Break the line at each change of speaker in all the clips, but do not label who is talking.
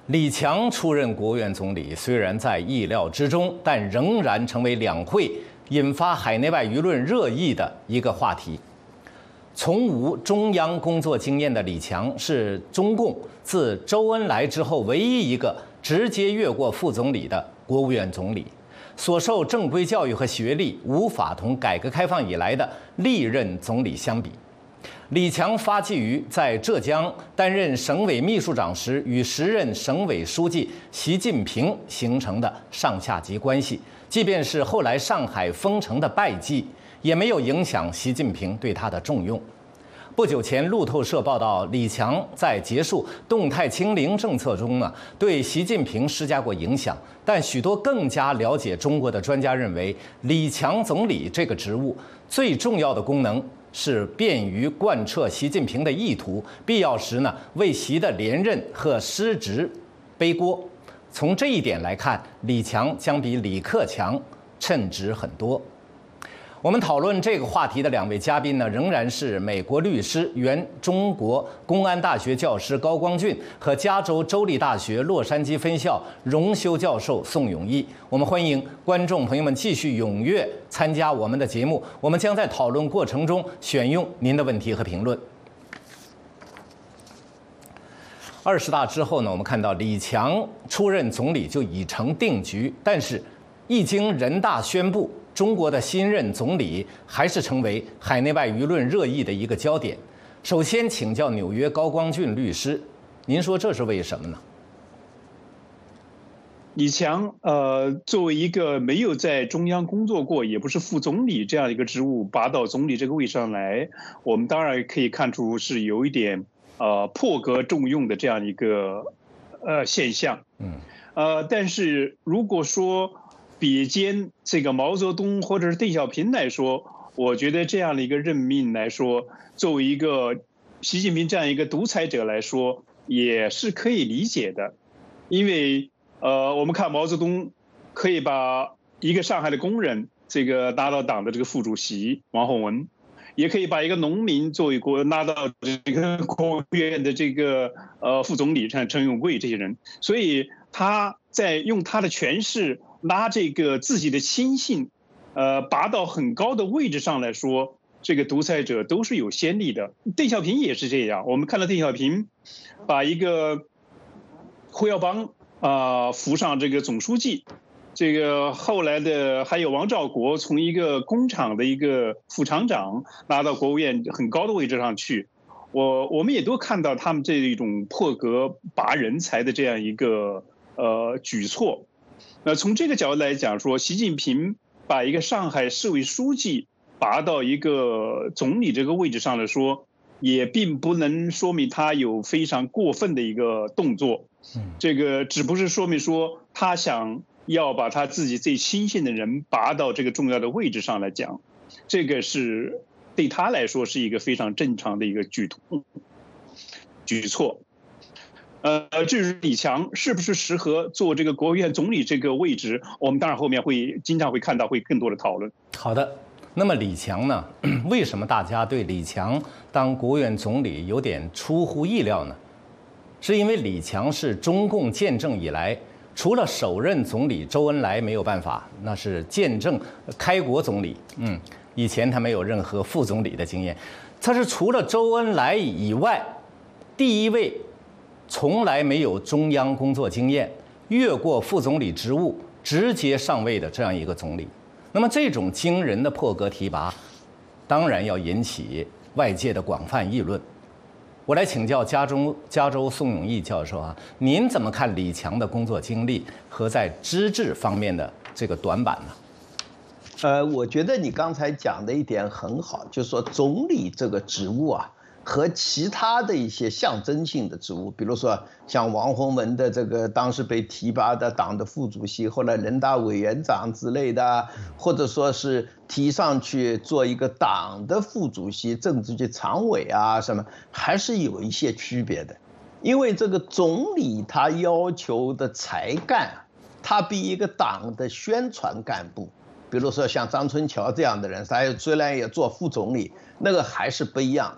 李强出任国务院总理，虽然在意料之中，但仍然成为两会引发海内外舆论热议的一个话题。从无中央工作经验的李强，是中共自周恩来之后唯一一个直接越过副总理的国务院总理。所受正规教育和学历无法同改革开放以来的历任总理相比。李强发迹于在浙江担任省委秘书长时与时任省委书记习近平形成的上下级关系，即便是后来上海封城的败绩，也没有影响习近平对他的重用。不久前，路透社报道，李强在结束动态清零政策中对习近平施加过影响。但许多更加了解中国的专家认为，李强总理这个职务最重要的功能是便于贯彻习近平的意图，必要时为习的连任和失职背锅。从这一点来看，李强将比李克强称职很多。我们讨论这个话题的两位嘉宾仍然是美国律师、原中国公安大学教师高光俊和加州州立大学洛杉矶分校荣休教授宋永毅。我们欢迎观众朋友们继续踊跃参加我们的节目，我们将在讨论过程中选用您的问题和评论。20大之后我们看到李强出任总理就已成定局，但是一经人大宣布，中国的新任总理还是成为海内外舆论热议的一个焦点。首先请教纽约高光俊律师，您说这是为什么呢？
李强作为一个没有在中央工作过，也不是副总理这样一个职务，拔到总理这个位上来，我们当然可以看出是有一点破格重用的这样一个现象。但是如果说比肩这个毛泽东或者是邓小平来说，我觉得这样的一个任命来说，作为一个习近平这样一个独裁者来说，也是可以理解的。因为我们看毛泽东可以把一个上海的工人这个拿到党的这个副主席王洪文，也可以把一个农民作为拿到这个国务院的这个副总理，像陈永贵这些人，所以他在用他的权势拿这个自己的亲信，拔到很高的位置上来说，这个独裁者都是有先例的。邓小平也是这样，我们看到邓小平把一个胡耀邦扶上这个总书记，这个后来的还有王兆国从一个工厂的一个副厂长拿到国务院很高的位置上去，我们也都看到他们这一种破格拔人才的这样一个举措。那从这个角度来讲说，习近平把一个上海市委书记拔到一个总理这个位置上来说，也并不能说明他有非常过分的一个动作。这个只不是说明说他想要把他自己最亲信的人拔到这个重要的位置上来讲，这个是对他来说是一个非常正常的一个举措。至于李强是不是适合做这个国务院总理这个位置，我们当然后面经常会看到会更多的讨论。
好的，那么李强呢？为什么大家对李强当国务院总理有点出乎意料呢？是因为李强是中共建政以来，除了首任总理周恩来没有办法，那是建政开国总理，以前他没有任何副总理的经验，他是除了周恩来以外第一位从来没有中央工作经验，越过副总理职务直接上位的这样一个总理。那么这种惊人的破格提拔，当然要引起外界的广泛议论。我来请教加州宋永毅教授您怎么看李强的工作经历和在资质方面的这个短板呢？
我觉得你刚才讲的一点很好，就是说总理这个职务和其他的一些象征性的职务，比如说像王洪文的这个当时被提拔的党的副主席，后来人大委员长之类的，或者说是提上去做一个党的副主席、政治局常委什么，还是有一些区别的。因为这个总理他要求的才干，他比一个党的宣传干部，比如说像张春桥这样的人，他虽然也做副总理，那个还是不一样的。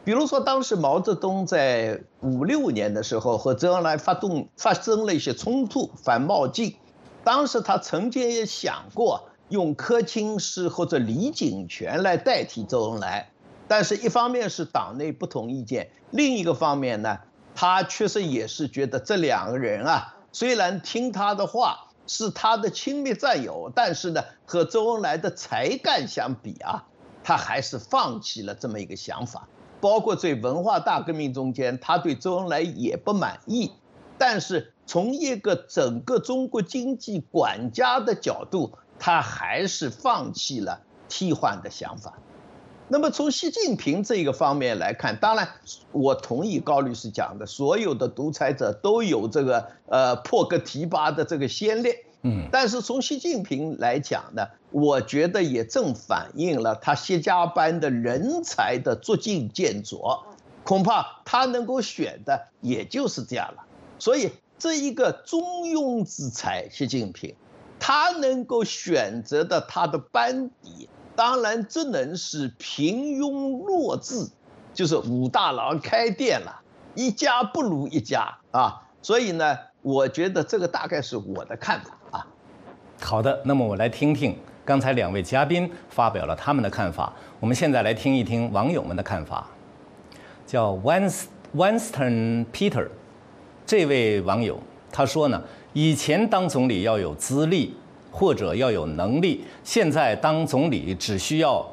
比如说，当时毛泽东在5、6年的时候和周恩来发生了一些冲突，反冒进。当时他曾经也想过用柯清施或者李井泉来代替周恩来，但是一方面是党内不同意见，另一个方面呢，他确实也是觉得这2个人啊，虽然听他的话是他的亲密战友，但是呢，和周恩来的才干相比啊，他还是放弃了这么一个想法。包括在文化大革命中间，他对周恩来也不满意，但是从一个整个中国经济管家的角度，他还是放弃了替换的想法。那么从习近平这个方面来看，当然我同意高律师讲的，所有的独裁者都有这个破格提拔的这个先例。但是从习近平来讲呢，我觉得也正反映了他习家班的人才的捉襟见肘，恐怕他能够选的也就是这样了。所以这一个中庸之才，习近平，他能够选择的他的班底，当然只能是平庸弱智，就是武大郎开店了，一家不如一家啊。所以呢，我觉得这个大概是我的看法啊。
好的，那么我来听听刚才2位嘉宾发表了他们的看法。我们现在来听一听网友们的看法。叫 Winston Peter 这位网友他说呢，以前当总理要有资历或者要有能力，现在当总理只需要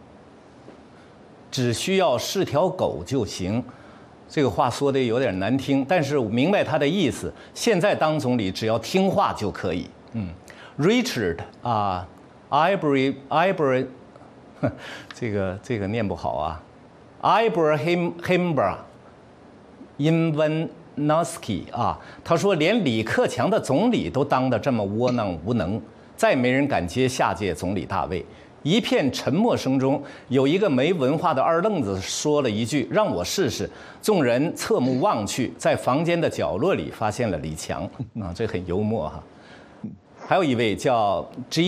是条狗就行。这个话说的有点难听，但是我明白他的意思。现在当总理只要听话就可以。Richard Ibrahim 这个念不好啊 ，Ibrahim Invanovsky 啊，他说连李克强的总理都当得这么窝囊无能，再没人敢接下届总理大位。一片沉默声中，有一个没文化的二愣子说了一句：“让我试试。”众人侧目望去，在房间的角落里发现了李强啊，这很幽默哈。还有一位叫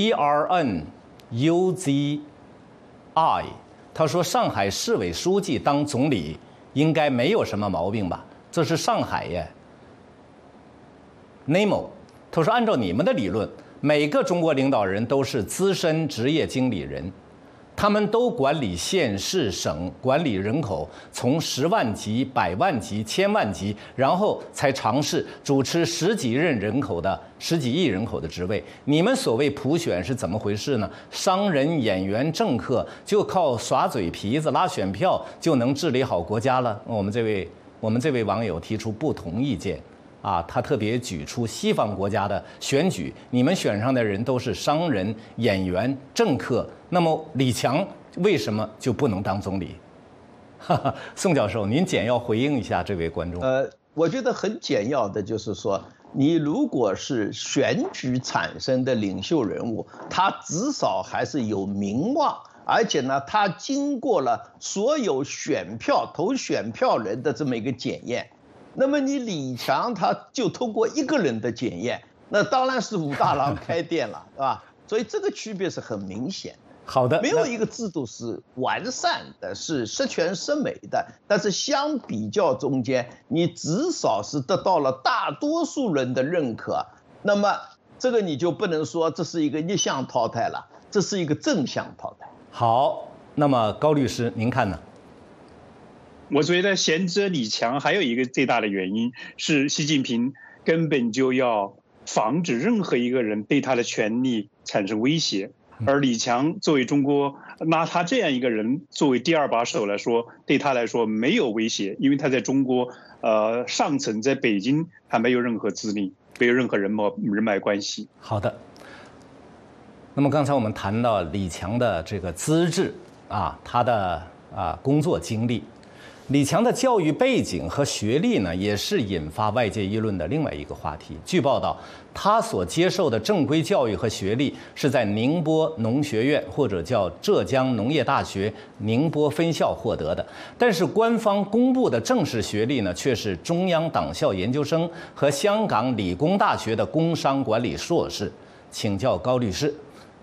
GRNUZI， 他说上海市委书记当总理应该没有什么毛病吧？这是上海耶。Nemo， 他说按照你们的理论，每个中国领导人都是资深职业经理人，他们都管理县市省，管理人口，从10万级、100万级、1000万级，然后才尝试主持10几亿人口的职位。你们所谓普选是怎么回事呢？商人、演员、政客就靠耍嘴皮子、拉选票就能治理好国家了？我们这位网友提出不同意见。他特别举出西方国家的选举，你们选上的人都是商人、演员、政客，那么李强为什么就不能当总理？宋教授，您简要回应一下这位观众。
我觉得很简要的就是说，你如果是选举产生的领袖人物，他至少还是有名望，而且呢，他经过了所有投选票人的这么一个检验。那么你李强他就通过一个人的检验，那当然是武大郎开店了，是吧？所以这个区别是很明显。
好的，
没有一个制度是完善的，是十全十美的，但是相比较中间，你至少是得到了大多数人的认可。那么这个你就不能说这是一个逆向淘汰了，这是一个正向淘汰。
好，那么高律师您看呢？
我觉得贤者李强还有一个最大的原因是，习近平根本就要防止任何一个人对他的权利产生威胁，而李强作为中国，拿他这样一个人作为第2把手来说，对他来说没有威胁，因为他在中国上层，在北京他没有任何资历，没有任何人脉关系。
好的。那么刚才我们谈到李强的这个资质他的工作经历。李强的教育背景和学历呢，也是引发外界议论的另外一个话题。据报道，他所接受的正规教育和学历是在宁波农学院或者叫浙江农业大学宁波分校获得的，但是官方公布的正式学历呢，却是中央党校研究生和香港理工大学的工商管理硕士。请教高律师，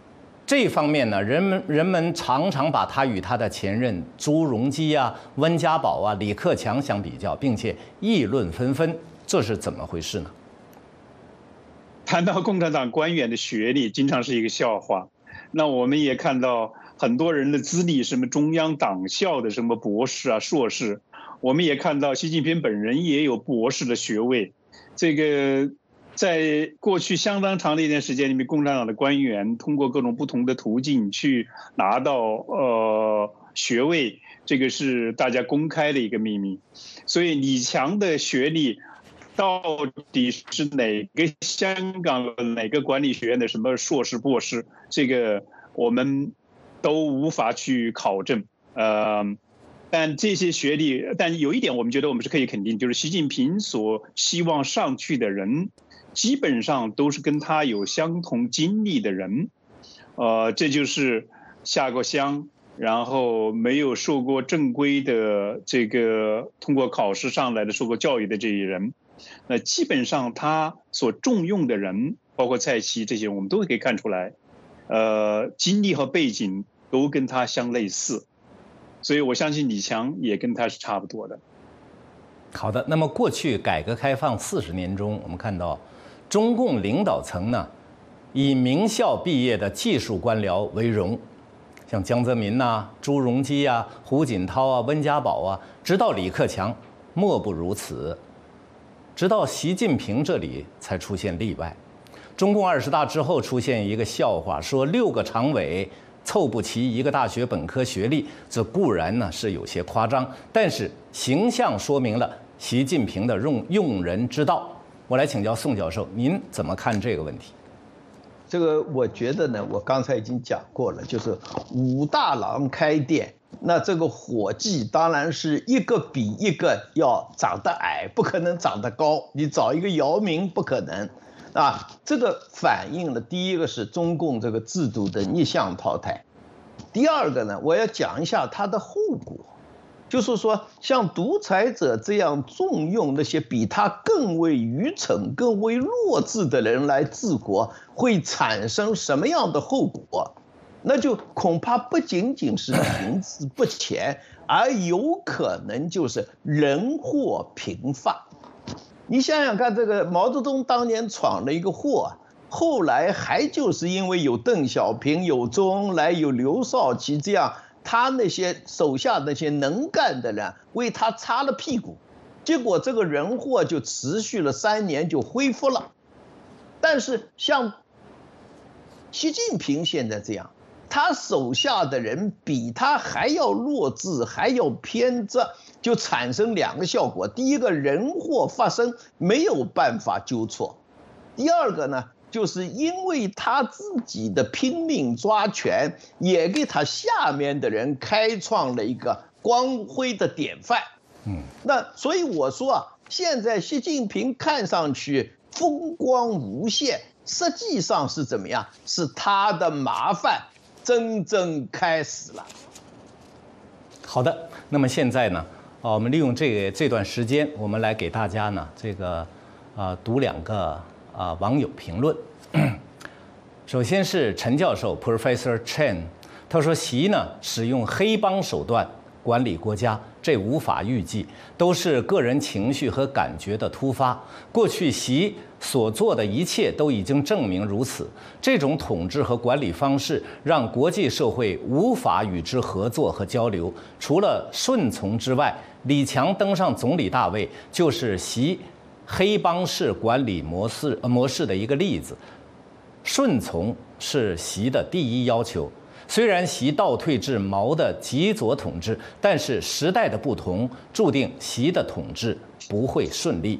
这一方面呢，人们常常把他与他的前任朱镕基啊、温家宝啊、李克强相比较，并且议论纷纷，这是怎么回事呢？
谈到共产党官员的学历，经常是一个笑话。那我们也看到很多人的资历，什么中央党校的什么博士啊、硕士。我们也看到习近平本人也有博士的学位。这个在过去相当长的一段时间里面，共产党的官员通过各种不同的途径去拿到学位，这个是大家公开的一个秘密。所以李强的学历到底是哪个香港哪个管理学院的什么硕士博士，这个我们都无法去考证。但这些学历，但有一点我们觉得我们是可以肯定，就是习近平所希望上去的人，基本上都是跟他有相同经历的人，这就是下过乡，然后没有受过正规的这个通过考试上来的受过教育的这些人，那基本上他所重用的人，包括蔡奇这些人，我们都可以看出来，经历和背景都跟他相类似。所以我相信李强也跟他是差不多的。
好的，那么过去改革开放40年中，我们看到中共领导层呢，以名校毕业的技术官僚为荣，像江泽民呐、朱镕基啊、胡锦涛啊、温家宝啊，直到李克强，莫不如此。直到习近平这里才出现例外。中共20大之后出现一个笑话，说6个常委凑不齐一个大学本科学历，这固然呢是有些夸张，但是形象说明了习近平的用人之道。我来请教宋教授，您怎么看这个问题？
这个我觉得呢，我刚才已经讲过了，就是武大郎开店，那这个伙计当然是一个比一个要长得矮，不可能长得高。你找一个姚明不可能。这个反映了第一个是中共这个制度的逆向淘汰，第二个呢，我要讲一下它的后果，就是说像独裁者这样重用那些比他更为愚蠢、更为弱智的人来治国，会产生什么样的后果？那就恐怕不仅仅是停滞不前，而有可能就是人祸频发。你想想看，这个毛泽东当年闯了一个祸，后来还就是因为有邓小平、有周恩来、有刘少奇这样，他那些手下那些能干的人为他擦了屁股，结果这个人祸就持续了3年就恢复了。但是像习近平现在这样，他手下的人比他还要弱智，还要偏执，就产生2个效果。第一个，人祸发生没有办法纠错；第二个呢，就是因为他自己的拼命抓权，也给他下面的人开创了一个光辉的典范。那所以我说现在习近平看上去风光无限，实际上是怎么样？是他的麻烦真正开始了。
好的，那么现在呢，我们利用这段时间，我们来给大家呢读2个网友评论。首先是陈教授 Professor Chen， 他说习呢使用黑帮手段管理国家，这无法预计，都是个人情绪和感觉的突发。过去习所做的一切都已经证明如此。这种统治和管理方式让国际社会无法与之合作和交流。除了顺从之外，李强登上总理大位就是习黑帮式管理模式的一个例子。顺从是习的第一要求。虽然习倒退至毛的极左统治，但是时代的不同注定习的统治不会顺利。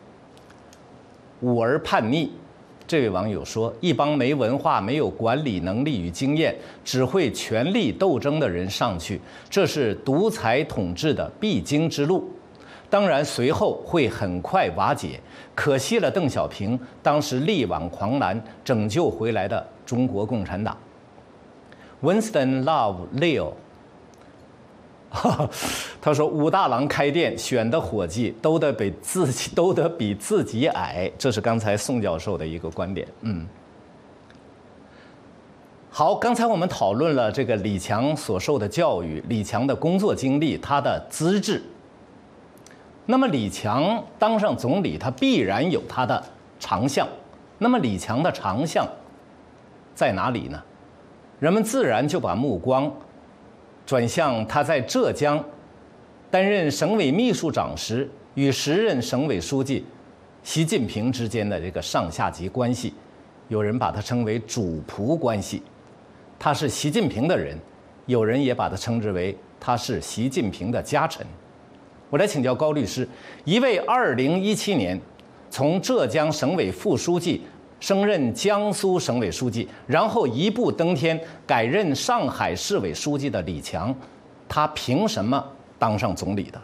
武而叛逆，这位网友说，一帮没文化、没有管理能力与经验，只会权力斗争的人上去，这是独裁统治的必经之路。当然随后会很快瓦解，可惜了邓小平当时力挽狂澜拯救回来的中国共产党。Winston Love Leo， 他说武大郎开店选的伙计都得比自己矮，这是刚才宋教授的一个观点。 好，刚才我们讨论了这个李强所受的教育、李强的工作经历、他的资质。那么李强当上总理，他必然有他的长项。那么李强的长项在哪里呢？人们自然就把目光转向他在浙江担任省委秘书长时，与时任省委书记习近平之间的这个上下级关系，有人把它称为主仆关系。他是习近平的人，有人也把它称之为他是习近平的家臣。我来请教高律师，一位2017年从浙江省委副书记升任江苏省委书记，然后一步登天改任上海市委书记的李强，他凭什么当上总理的？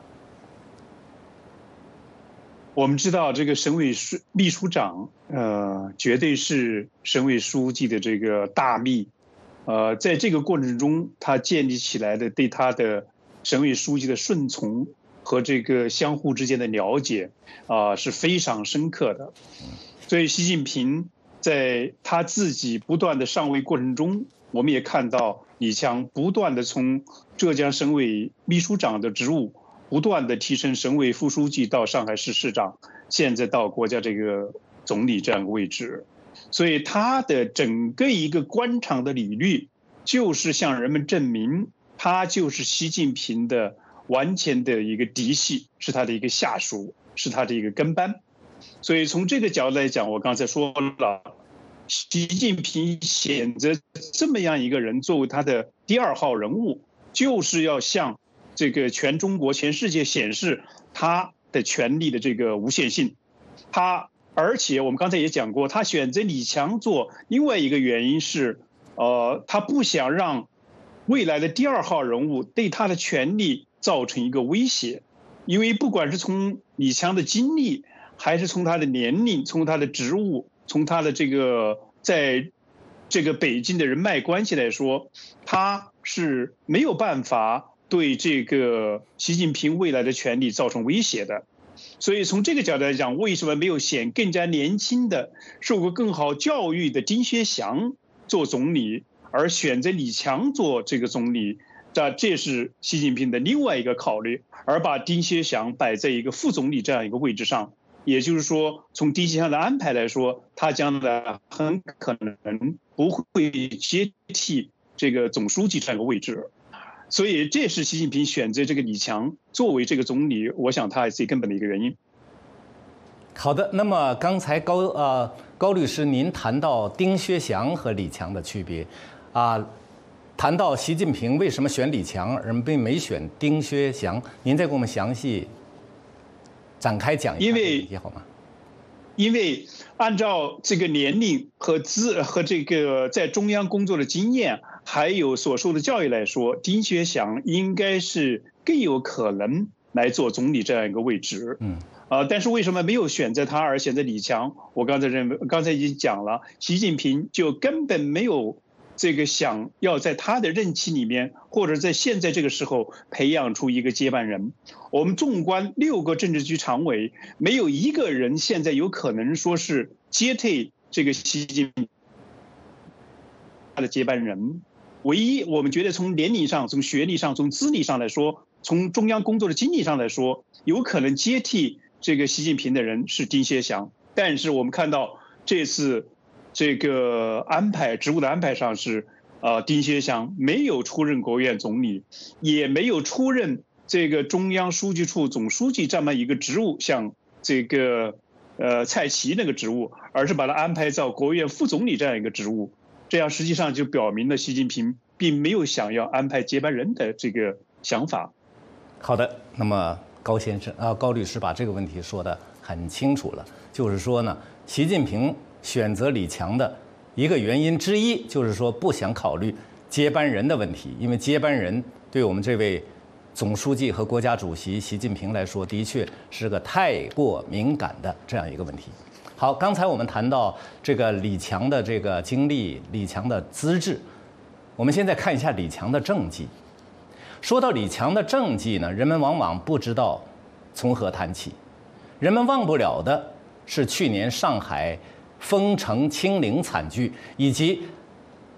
我们知道这个省委秘书长，绝对是省委书记的这个大秘，在这个过程中，他建立起来的对他的省委书记的顺从和这个相互之间的了解，是非常深刻的。所以习近平在他自己不断的上位过程中，我们也看到李强不断的从浙江省委秘书长的职务，不断的提升省委副书记到上海市市长，现在到国家这个总理这样一个位置。所以他的整个一个官场的履历，就是向人们证明他就是习近平的完全的一个嫡系，是他的一个下属，是他的一个跟班。所以从这个角度来讲，我刚才说了，习近平选择这么样一个人作为他的第2号人物，就是要向这个全中国、全世界显示他的权力的这个无限性。而且我们刚才也讲过，他选择李强做另外一个原因是，他不想让未来的第2号人物对他的权力造成一个威胁，因为不管是从李强的经历，还是从他的年龄，从他的职务，从他的这个在这个北京的人脉关系来说，他是没有办法对这个习近平未来的权力造成威胁的。所以从这个角度来讲，为什么没有选更加年轻的、受过更好教育的丁薛祥做总理，而选择李强做这个总理？这是习近平的另外一个考虑，而把丁薛祥摆在一个副总理这样一个位置上。也就是说，从丁薛祥的安排来说，他将来很可能不会接替这个总书记这样一个位置。所以这是习近平选择这个李强作为这个总理，我想他最根本的一个原因。
好的，那么刚才高律师您谈到丁薛祥和李强的区别，谈到习近平为什么选李强而并没选丁薛祥，您再给我们详细展开讲一下这个问题好吗？
因为按照这个年龄和这个在中央工作的经验，还有所受的教育来说，丁薛祥应该是更有可能来做总理这样一个位置。但是为什么没有选择他而选择李强？我刚才已经讲了，习近平就根本没有这个想要在他的任期里面，或者在现在这个时候培养出一个接班人。我们纵观6个政治局常委，没有一个人现在有可能说是接替这个习近平他的接班人。唯一我们觉得从年龄上、从学历上、从资历上来说，从中央工作的经历上来说，有可能接替这个习近平的人是丁薛祥。但是我们看到这次这个职务的安排上是，丁薛祥没有出任国务院总理，也没有出任这个中央书记处总书记这么一个职务，像这个蔡奇那个职务，而是把他安排到国务院副总理这样一个职务。这样实际上就表明了习近平并没有想要安排接班人的这个想法。
好的，那么高律师把这个问题说得很清楚了，就是说呢，习近平选择李强的一个原因之一，就是说不想考虑接班人的问题，因为接班人对我们这位总书记和国家主席习近平来说，的确是个太过敏感的这样一个问题。好，刚才我们谈到这个李强的这个经历，李强的资质，我们现在看一下李强的政绩。说到李强的政绩呢，人们往往不知道从何谈起，人们忘不了的是去年上海封城清零惨剧，以及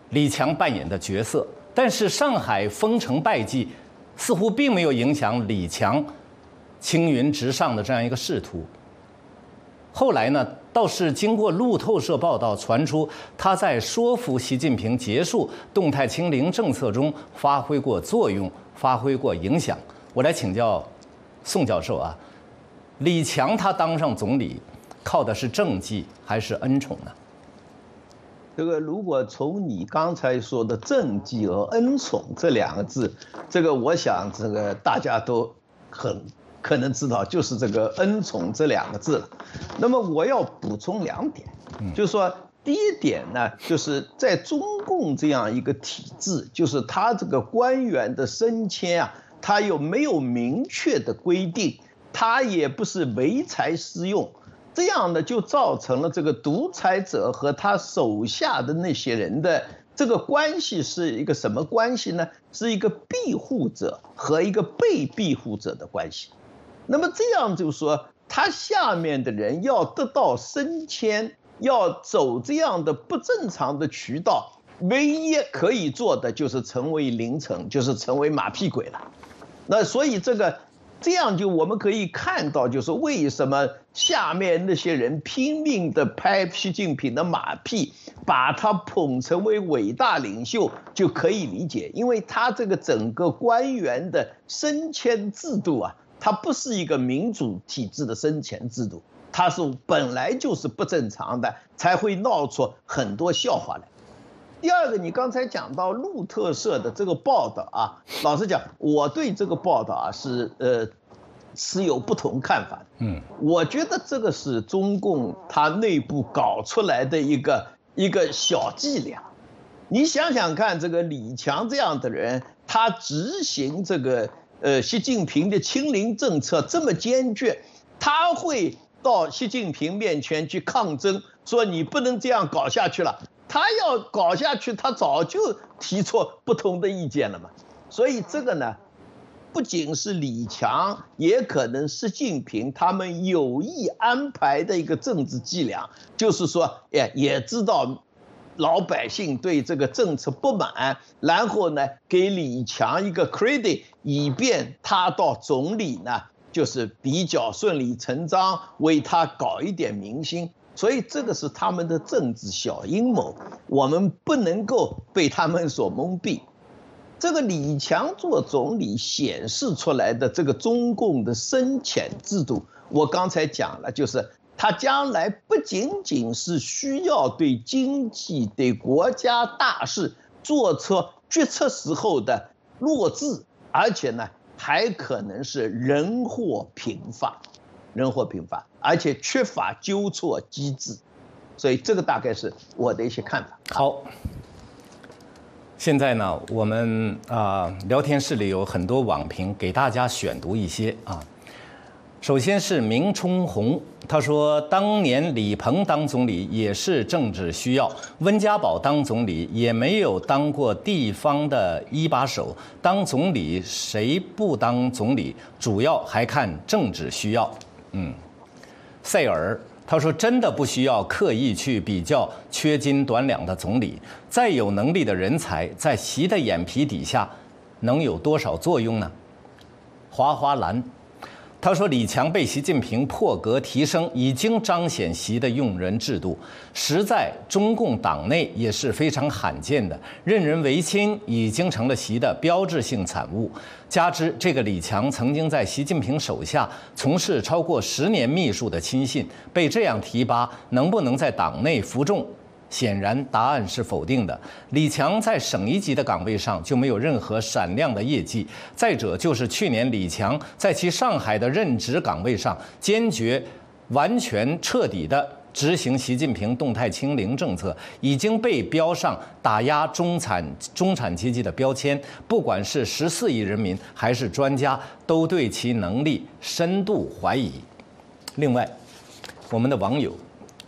李强扮演的角色。但是上海封城败绩，似乎并没有影响李强青云直上的这样一个仕途。后来呢，倒是经过路透社报道传出，他在说服习近平结束动态清零政策中发挥过作用，发挥过影响。我来请教宋教授啊，李强他当上总理，靠的是政绩还是恩宠呢？
这个如果从你刚才说的政绩和恩宠这两个字，这个我想这个大家都很可能知道，就是这个恩宠这两个字了。那么我要补充2点，就是说第一点呢，就是在中共这样一个体制，就是他这个官员的升迁啊，他又没有明确的规定，他也不是唯才适用。这样呢，就造成了这个独裁者和他手下的那些人的这个关系是一个什么关系呢？是一个庇护者和一个被庇护者的关系。那么这样就是说，他下面的人要得到升迁，要走这样的不正常的渠道，唯一可以做的就是成为凌臣，就是成为马屁鬼了。那所以这样就我们可以看到，就是为什么下面那些人拼命的拍习近平的马屁，把他捧成为伟大领袖，就可以理解，因为他这个整个官员的升迁制度啊，它不是一个民主体制的升迁制度，它是本来就是不正常的，才会闹出很多笑话来。第二个，你刚才讲到路透社的这个报道啊，老实讲，我对这个报道啊是有不同看法的。我觉得这个是中共它内部搞出来的一个小伎俩。你想想看，这个李强这样的人，他执行这个习近平的清零政策这么坚决，他会到习近平面前去抗争，说你不能这样搞下去了。他要搞下去，他早就提出不同的意见了嘛。所以这个呢，不仅是李强，也可能是习近平他们有意安排的一个政治伎俩，就是说，也知道老百姓对这个政策不满，然后呢，给李强一个 credit， 以便他到总理呢，就是比较顺理成章，为他搞一点民心。所以这个是他们的政治小阴谋，我们不能够被他们所蒙蔽。这个李强做总理显示出来的这个中共的升迁制度，我刚才讲了，就是他将来不仅仅是需要对经济、对国家大事做出决策时候的落智，而且呢，还可能是人祸频发。而且缺乏纠错机制，所以这个大概是我的一些看法。
好，现在呢，我们聊天室里有很多网评，给大家选读一些啊。首先是明冲红，他说当年李鹏当总理也是政治需要，温家宝当总理也没有当过地方的一把手，当总理谁不当总理，主要还看政治需要。塞尔他说真的不需要刻意去比较缺斤短两的总理，再有能力的人才在习的眼皮底下能有多少作用呢？花花蓝他说李强被习近平破格提升，已经彰显习的用人制度，实在中共党内也是非常罕见的，任人唯亲已经成了习的标志性产物。加之这个李强曾经在习近平手下从事超过10年秘书的亲信，被这样提拔，能不能在党内服众？显然答案是否定的。李强在省一级的岗位上就没有任何闪亮的业绩。再者就是去年李强在其上海的任职岗位上，坚决、完全、彻底的执行习近平动态清零政策，已经被标上打压中产阶级的标签。不管是14亿人民还是专家，都对其能力深度怀疑。另外，我们的网友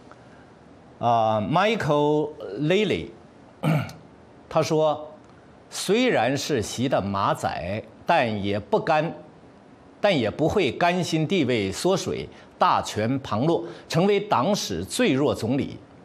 Michael Lily， 他说，虽然是习的马仔，但也不会甘心地位缩水，大权旁落，成为党史最弱总理。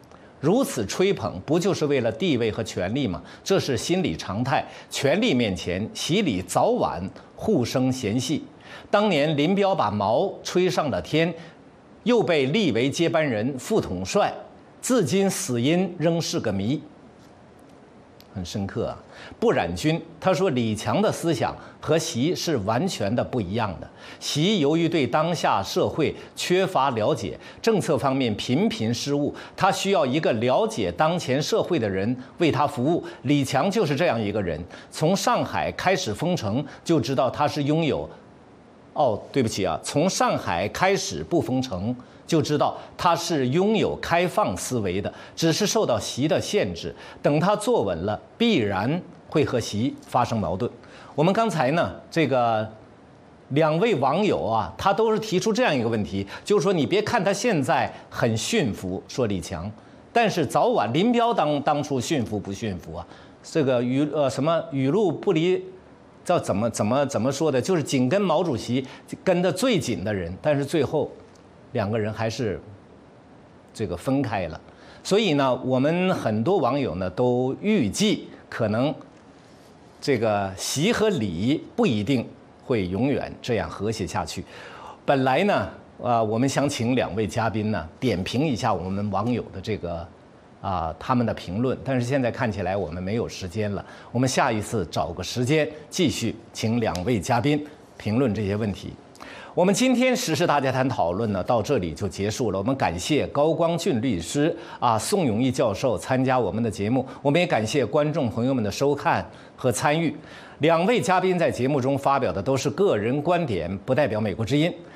如此吹捧，不就是为了地位和权力吗？这是心理常态。权力面前，习李早晚互生嫌隙。当年林彪把毛吹上了天，又被立为接班人、副统帅，至今死因仍是个谜。很深刻啊。不染军他说，李强的思想和习是完全的不一样的。习由于对当下社会缺乏了解，政策方面频频失误，他需要一个了解当前社会的人为他服务。李强就是这样一个人，从上海开始封城就知道他是拥有，对不起啊，从上海开始不封城就知道他是拥有开放思维的，只是受到习的限制。等他坐稳了，必然会和习发生矛盾。我们刚才呢，这个两位网友啊，他都是提出这样一个问题，就是说你别看他现在很驯服，说李强，但是早晚林彪当初驯服不驯服啊？这个什么语录不离。叫怎么说的？就是紧跟毛主席跟得最紧的人，但是最后两个人还是这个分开了。所以呢，我们很多网友呢都预计，可能这个习和李不一定会永远这样和谐下去。本来呢，我们想请两位嘉宾呢点评一下我们网友的这个。他们的评论，但是现在看起来我们没有时间了。我们下一次找个时间继续请两位嘉宾评论这些问题。我们今天时事大家谈讨论呢到这里就结束了。我们感谢高光俊律师宋永毅教授参加我们的节目，我们也感谢观众朋友们的收看和参与。两位嘉宾在节目中发表的都是个人观点，不代表美国之音。